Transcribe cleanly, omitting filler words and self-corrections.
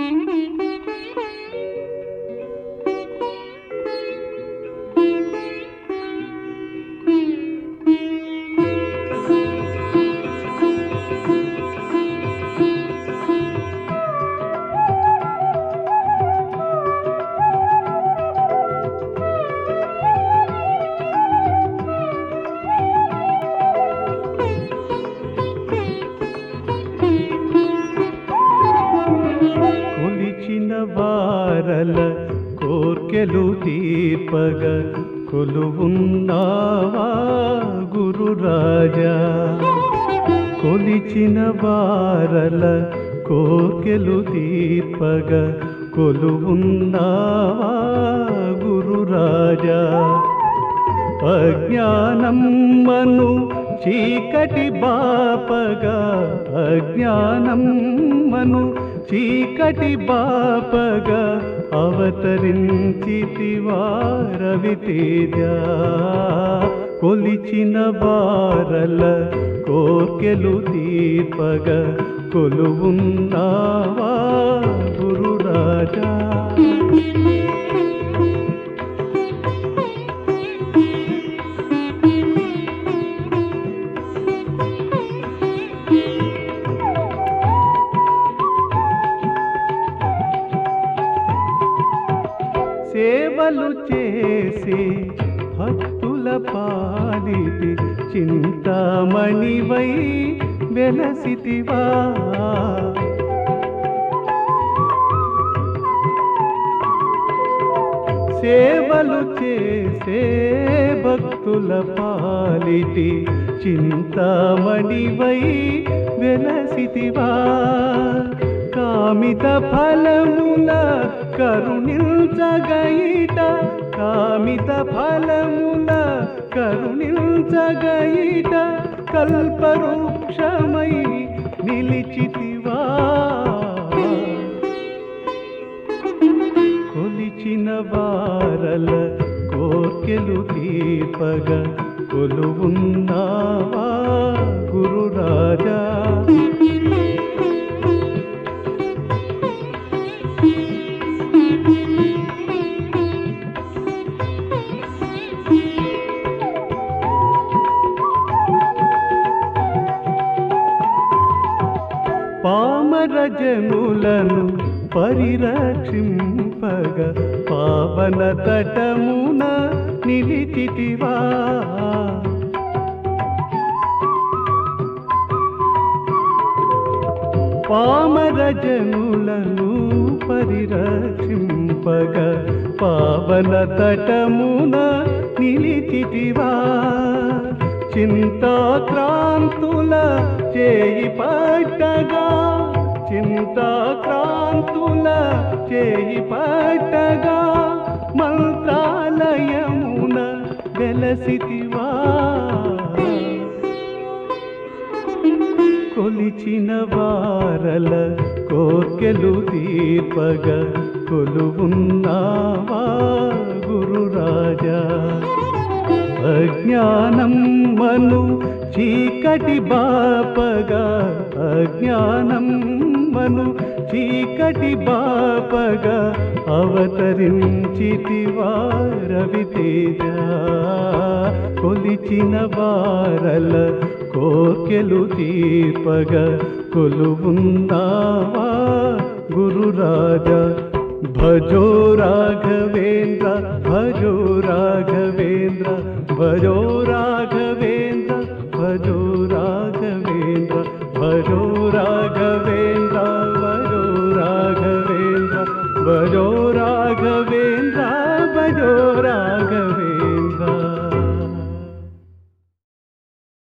వారల కోర్కెలు తీర్పగ కొలువున్నావా గురురాజా. కొలిచిన వారల కోర్కెలు తీర్పగ కొలువున్నావా గురురాజా. అజ్ఞానం మను చీకటి బాపగా, అజ్ఞానం మను చీకటి బాపగా అవతరించితివా రవితేజ. కొలిచిన వారల కోర్కెలు తీర్పగా కొలువున్నావా గురురాజా. సేవలు చేసి భక్తుల పాలిటి చింతామణివై వెలసితివా. సేవలు చేసే భక్తుల పాలిటి చింతామణివై వెలసితివా. కామిత ఫలముల కరుణించగయిట, కామిత ఫలముల కరుణించగయిట కల్పవృక్షమై నిలిచితివా. కొలిచిన వారల కోర్కెలు తీర్పగ కొలువున్నావా గురురాజా. పామర జనులను పరిరక్షింపగ పావన తటమున నిలిచితివా. పామర జనులను పరిరక్షింపగ పావన తటమున నిలిచితివా. చింతాక్రాంతుల చేయి పట్టగా, చింతాక్రాంతుల చేయి పట్టగా మంత్రాలయమున వెలసితివా. కొలిచిన వారల కోర్కెలు తీర్పగ కొలువున్నావా గురురాజా. అజ్ఞానం మను చీకటి బాపగా, అజ్ఞానం మను చీకటి బాపగా అవతరించితివా రవితేజ. కొలిచిన వారల కోర్కెలు తీర్పగ కొలువున్నావా గురురాజా. భజో రాఘవేంద్ర, భజో రాఘవేంద్ర, భజో రాఘవేంద్ర, భజో రాఘవేంద్ర, భజో రాఘవేంద్ర.